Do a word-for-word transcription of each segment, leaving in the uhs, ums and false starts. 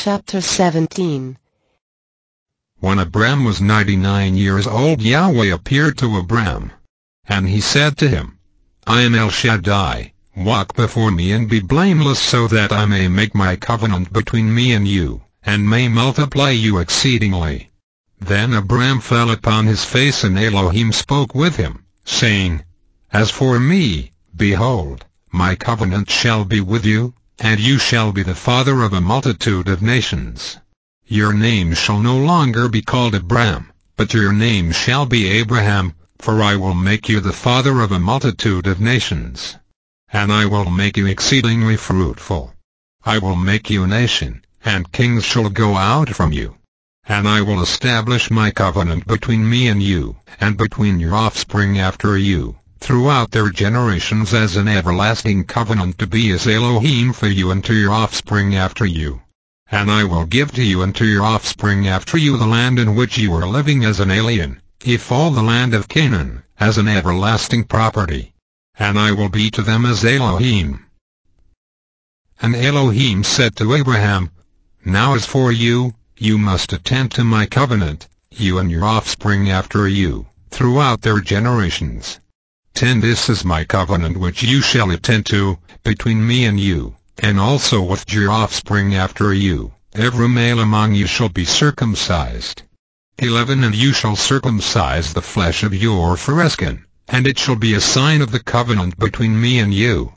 Chapter seventeen. When Abram was ninety-nine years old, Yahweh appeared to Abram. And he said to him, I am El Shaddai, walk before me and be blameless, so that I may make my covenant between me and you, and may multiply you exceedingly. Then Abram fell upon his face, and Elohim spoke with him, saying, As for me, behold, my covenant shall be with you, and you shall be the father of a multitude of nations. Your name shall no longer be called Abram, but your name shall be Abraham, for I will make you the father of a multitude of nations. And I will make you exceedingly fruitful. I will make you a nation, and kings shall go out from you. And I will establish my covenant between me and you, and between your offspring after you, throughout their generations, as an everlasting covenant, to be as Elohim for you and to your offspring after you. And I will give to you and to your offspring after you the land in which you are living as an alien, if all the land of Canaan, as an everlasting property. And I will be to them as Elohim. And Elohim said to Abraham, Now as for you, you must attend to my covenant, you and your offspring after you, throughout their generations. Ten This is my covenant which you shall attend to, between me and you, and also with your offspring after you. Every male among you shall be circumcised. Eleven And you shall circumcise the flesh of your foreskin, and it shall be a sign of the covenant between me and you.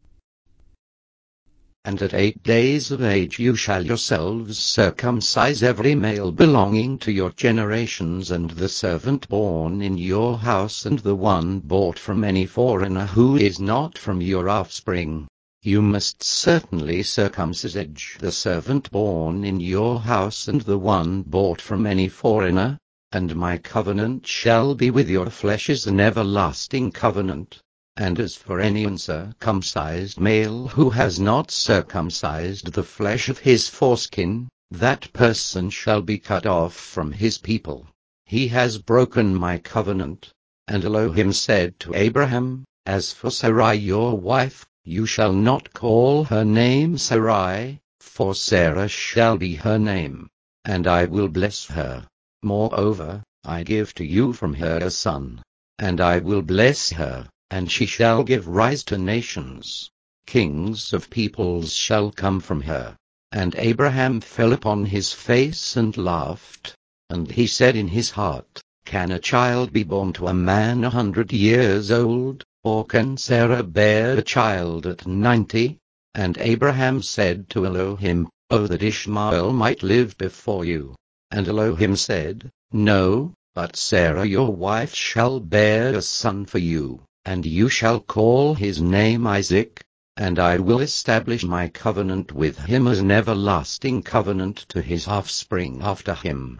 And at eight days of age you shall yourselves circumcise every male belonging to your generations, and the servant born in your house, and the one bought from any foreigner who is not from your offspring. You must certainly circumcise the servant born in your house, and the one bought from any foreigner. And my covenant shall be with your flesh as an everlasting covenant. And as for any uncircumcised male who has not circumcised the flesh of his foreskin, that person shall be cut off from his people. He has broken my covenant. And Elohim said to Abraham, As for Sarai your wife, you shall not call her name Sarai, for Sarah shall be her name, and I will bless her. Moreover, I give to you from her a son, and I will bless her, and she shall give rise to nations. Kings of peoples shall come from her. And Abraham fell upon his face and laughed. And he said in his heart, Can a child be born to a man a hundred years old? Or can Sarah bear a child at ninety? And Abraham said to Elohim, Oh, that Ishmael might live before you. And Elohim said, No, but Sarah your wife shall bear a son for you, and you shall call his name Isaac, and I will establish my covenant with him as an everlasting covenant to his offspring after him.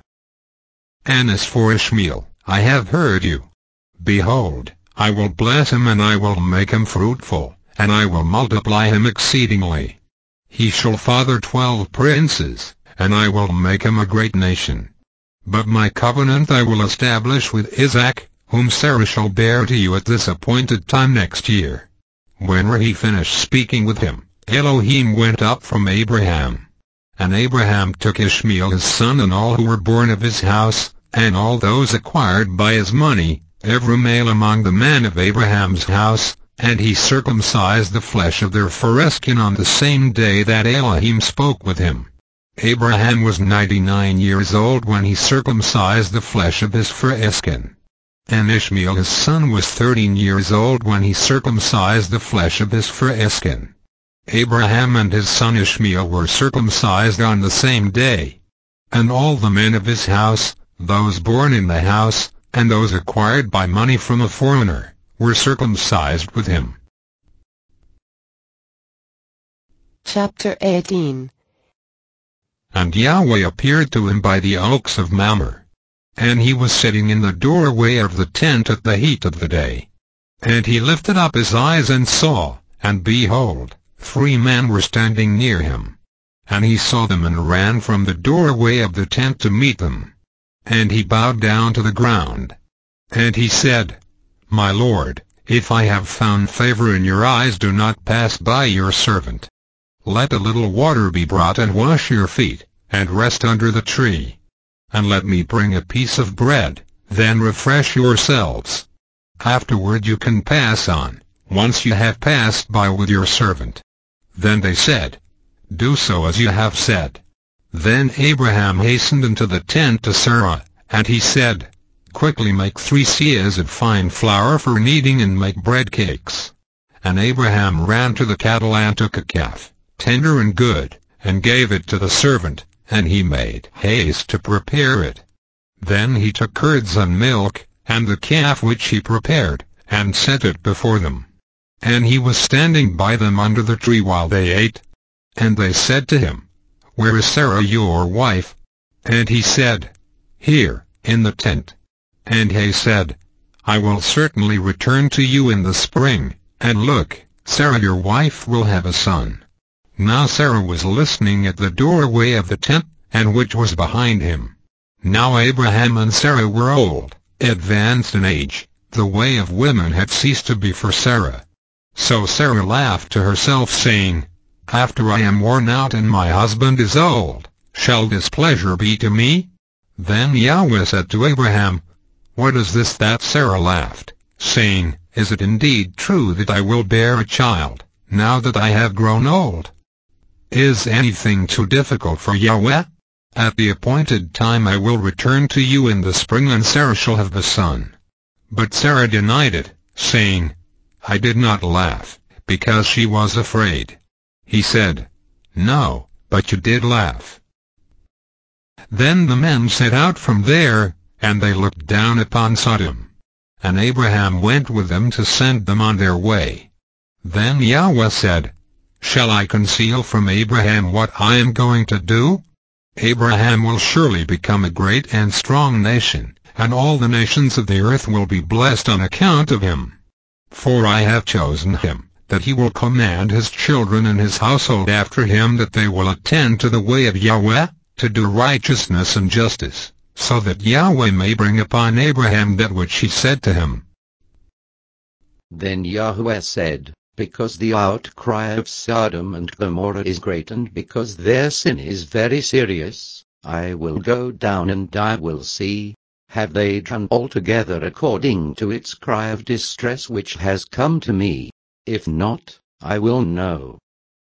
And as for Ishmael, I have heard you. Behold, I will bless him, and I will make him fruitful, and I will multiply him exceedingly. He shall father twelve princes, and I will make him a great nation. But my covenant I will establish with Isaac, whom Sarah shall bear to you at this appointed time next year. When he finished speaking with him, Elohim went up from Abraham. And Abraham took Ishmael his son, and all who were born of his house, and all those acquired by his money, every male among the men of Abraham's house, and he circumcised the flesh of their foreskin on the same day that Elohim spoke with him. Abraham was ninety-nine years old when he circumcised the flesh of his foreskin. And Ishmael his son was thirteen years old when he circumcised the flesh of his foreskin. Abraham and his son Ishmael were circumcised on the same day. And all the men of his house, those born in the house, and those acquired by money from a foreigner, were circumcised with him. Chapter eighteen. And Yahweh appeared to him by the oaks of Mamre. And he was sitting in the doorway of the tent at the heat of the day. And he lifted up his eyes and saw, and behold, three men were standing near him. And he saw them and ran from the doorway of the tent to meet them. And he bowed down to the ground. And he said, My Lord, if I have found favor in your eyes, do not pass by your servant. Let a little water be brought and wash your feet, and rest under the tree. And let me bring a piece of bread, then refresh yourselves. Afterward you can pass on, once you have passed by with your servant." Then they said, "Do so as you have said." Then Abraham hastened into the tent to Sarah, and he said, "Quickly make three seahs of fine flour for kneading and make bread cakes." And Abraham ran to the cattle and took a calf, tender and good, and gave it to the servant, and he made haste to prepare it. Then he took curds and milk, and the calf which he prepared, and set it before them. And he was standing by them under the tree while they ate. And they said to him, "Where is Sarah your wife?" And he said, "Here, in the tent." And he said, "I will certainly return to you in the spring, and look, Sarah your wife will have a son." Now Sarah was listening at the doorway of the tent, and which was behind him. Now Abraham and Sarah were old, advanced in age, the way of women had ceased to be for Sarah. So Sarah laughed to herself, saying, "After I am worn out and my husband is old, shall this pleasure be to me?" Then Yahweh said to Abraham, "What is this that Sarah laughed, saying, Is it indeed true that I will bear a child, now that I have grown old? Is anything too difficult for Yahweh? At the appointed time I will return to you in the spring, and Sarah shall have a son." But Sarah denied it, saying, "I did not laugh, because she was afraid." He said, "No, but you did laugh." Then the men set out from there, and they looked down upon Sodom. And Abraham went with them to send them on their way. Then Yahweh said, "Shall I conceal from Abraham what I am going to do? Abraham will surely become a great and strong nation, and all the nations of the earth will be blessed on account of him. For I have chosen him, that he will command his children and his household after him that they will attend to the way of Yahweh, to do righteousness and justice, so that Yahweh may bring upon Abraham that which he said to him." Then Yahweh said, "Because the outcry of Sodom and Gomorrah is great, and because their sin is very serious, I will go down and I will see, have they done altogether according to its cry of distress which has come to me? If not, I will know."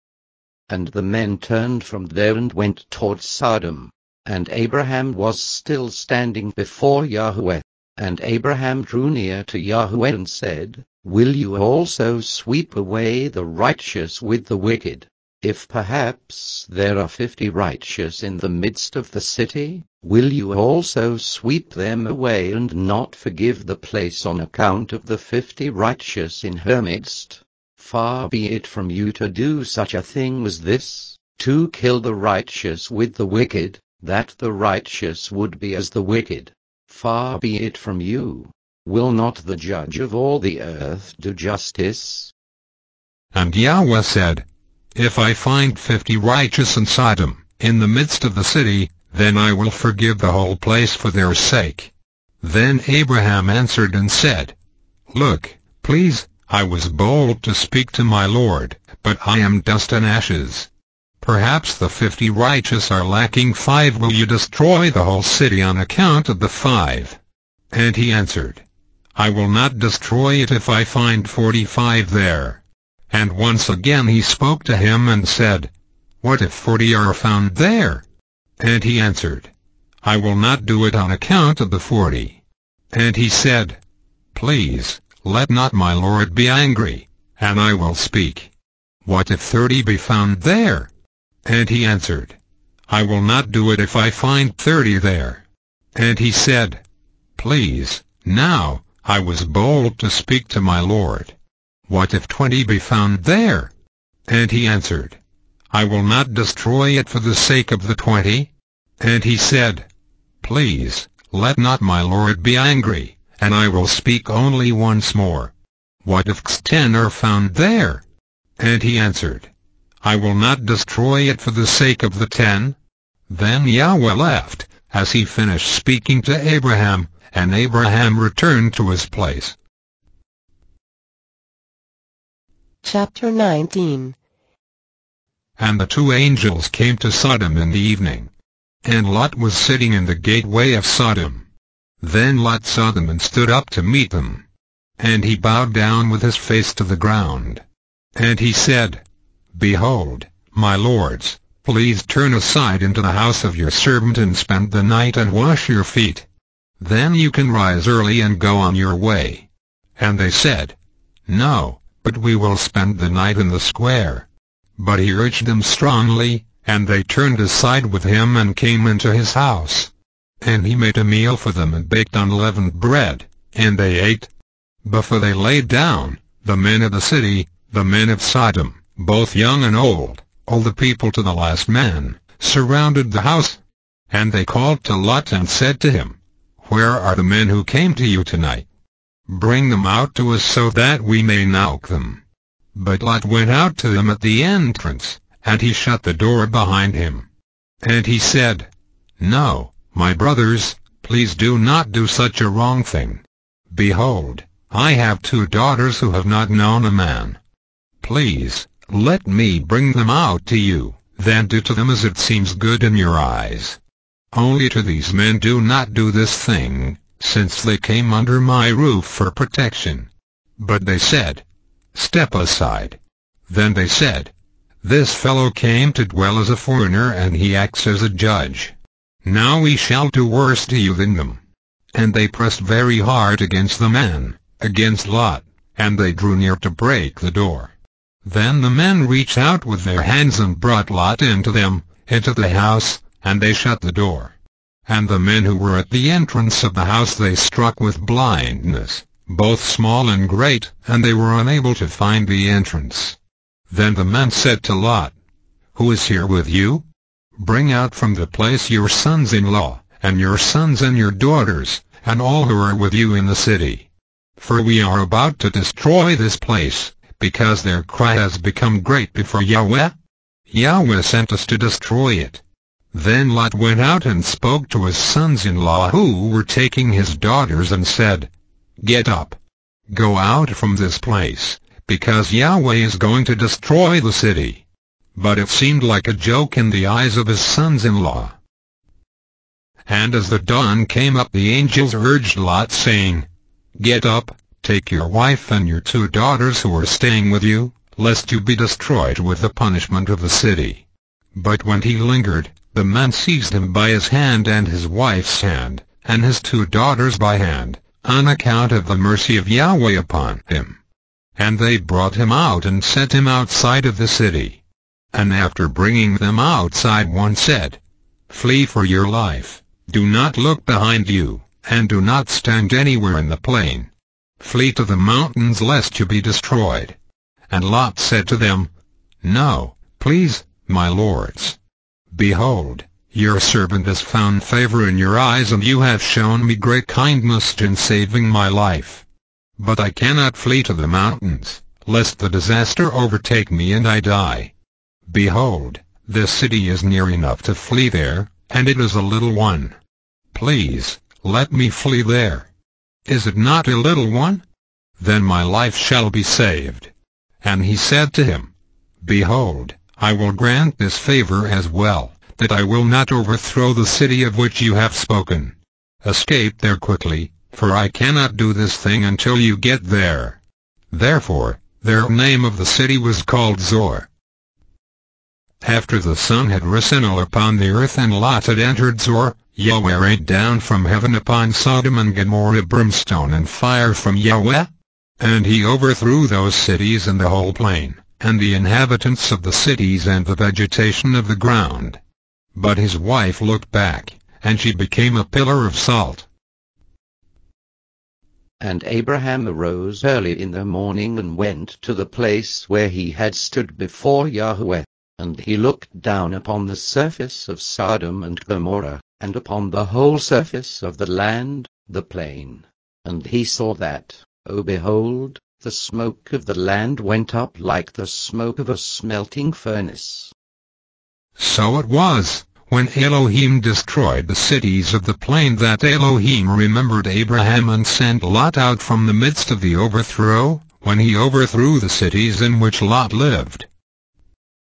And the men turned from there and went toward Sodom. And Abraham was still standing before Yahweh. And Abraham drew near to Yahweh and said, "Will you also sweep away the righteous with the wicked? If perhaps there are fifty righteous in the midst of the city, will you also sweep them away and not forgive the place on account of the fifty righteous in her midst? Far be it from you to do such a thing as this, to kill the righteous with the wicked, that the righteous would be as the wicked. Far be it from you. Will not the judge of all the earth do justice?" And Yahweh said, "If I find fifty righteous in Sodom, in the midst of the city, then I will forgive the whole place for their sake." Then Abraham answered and said, "Look, please, I was bold to speak to my Lord, but I am dust and ashes. Perhaps the fifty righteous are lacking five. Will you destroy the whole city on account of the five?" And he answered, "I will not destroy it if I find forty-five there." And once again he spoke to him and said, "What if forty are found there?" And he answered, "I will not do it on account of the forty." And he said, "Please, let not my Lord be angry, and I will speak. What if thirty be found there?" And he answered, "I will not do it if I find thirty there." And he said, "Please, now, I was bold to speak to my Lord. What if twenty be found there?" And he answered, "I will not destroy it for the sake of the twenty." And he said, "Please, let not my Lord be angry, and I will speak only once more. What if ten are found there?" And he answered, "I will not destroy it for the sake of the ten." Then Yahweh left, as he finished speaking to Abraham, and Abraham returned to his place. Chapter nineteen. And the two angels came to Sodom in the evening, and Lot was sitting in the gateway of Sodom. Then Lot saw them and stood up to meet them. And he bowed down with his face to the ground. And he said, Behold, my lords, please turn aside into the house of your servant and spend the night and wash your feet. Then you can rise early and go on your way. And they said, No, but we will spend the night in the square. But he urged them strongly, and they turned aside with him and came into his house. And he made a meal for them and baked unleavened bread, and they ate. Before they laid down, the men of the city, the men of Sodom, both young and old, all the people to the last man, surrounded the house. And they called to Lot and said to him, Where are the men who came to you tonight? Bring them out to us so that we may knock them. But Lot went out to them at the entrance, and he shut the door behind him. And he said, No, my brothers, please do not do such a wrong thing. Behold, I have two daughters who have not known a man. Please, let me bring them out to you, then do to them as it seems good in your eyes. Only to these men do not do this thing, since they came under my roof for protection. But they said, Step aside. Then they said, This fellow came to dwell as a foreigner and he acts as a judge. Now we shall do worse to you than them. And they pressed very hard against the man, against Lot, and they drew near to break the door. Then the men reached out with their hands and brought Lot into them, into the house, and they shut the door. And the men who were at the entrance of the house they struck with blindness, both small and great, and they were unable to find the entrance. Then the men said to Lot, Who is here with you? Bring out from the place your sons-in-law, and your sons and your daughters, and all who are with you in the city. For we are about to destroy this place, because their cry has become great before Yahweh. Yahweh sent us to destroy it. Then Lot went out and spoke to his sons-in-law who were taking his daughters and said, Get up. Go out from this place, because Yahweh is going to destroy the city. But it seemed like a joke in the eyes of his sons-in-law. And as the dawn came up the angels urged Lot, saying, Get up, take your wife and your two daughters who are staying with you, lest you be destroyed with the punishment of the city. But when he lingered, the men seized him by his hand and his wife's hand, and his two daughters by hand, on account of the mercy of Yahweh upon him. And they brought him out and set him outside of the city. And after bringing them outside one said, Flee for your life, do not look behind you, and do not stand anywhere in the plain. Flee to the mountains lest you be destroyed. And Lot said to them, No, please, my lords. Behold, your servant has found favor in your eyes, and you have shown me great kindness in saving my life. But I cannot flee to the mountains, lest the disaster overtake me and I die. Behold, this city is near enough to flee there, and it is a little one. Please, let me flee there. Is it not a little one? Then my life shall be saved. And he said to him, Behold, I will grant this favor as well, that I will not overthrow the city of which you have spoken. Escape there quickly, for I cannot do this thing until you get there. Therefore, the name of the city was called Zoar. After the sun had risen all upon the earth and Lot had entered Zoar, Yahweh rained down from heaven upon Sodom and Gomorrah brimstone and fire from Yahweh. And he overthrew those cities and the whole plain, and the inhabitants of the cities and the vegetation of the ground. But his wife looked back, and she became a pillar of salt. And Abraham arose early in the morning and went to the place where he had stood before Yahweh. And he looked down upon the surface of Sodom and Gomorrah, and upon the whole surface of the land, the plain. And he saw that, O behold, the smoke of the land went up like the smoke of a smelting furnace. So it was, when Elohim destroyed the cities of the plain, that Elohim remembered Abraham and sent Lot out from the midst of the overthrow, when he overthrew the cities in which Lot lived.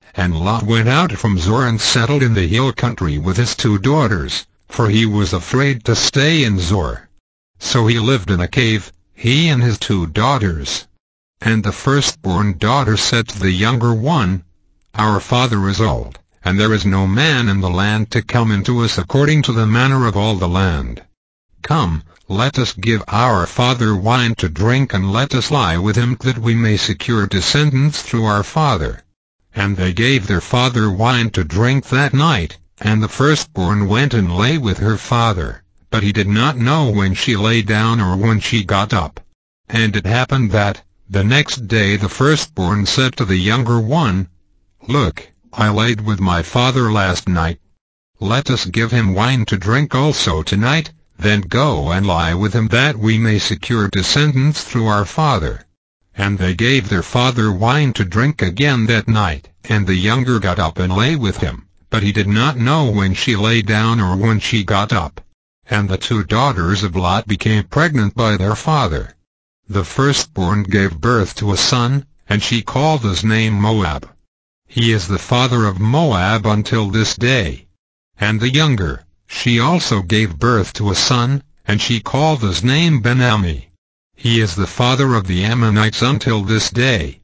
And Lot went out from Zoar and settled in the hill country with his two daughters, for he was afraid to stay in Zoar. So he lived in a cave, he and his two daughters. And the firstborn daughter said to the younger one, "Our father is old, and there is no man in the land to come into us according to the manner of all the land. Come, let us give our father wine to drink, and let us lie with him, that we may secure descendants through our father." And they gave their father wine to drink that night, and the firstborn went and lay with her father, but he did not know when she lay down or when she got up. And it happened that, the next day the firstborn said to the younger one, "Look, I laid with my father last night. Let us give him wine to drink also tonight, then go and lie with him, that we may secure descendants through our father." And they gave their father wine to drink again that night, and the younger got up and lay with him, but he did not know when she lay down or when she got up. And the two daughters of Lot became pregnant by their father. The firstborn gave birth to a son, and she called his name Moab. He is the father of Moab until this day. And the younger, she also gave birth to a son, and she called his name Ben-Ammi. He is the father of the Ammonites until this day.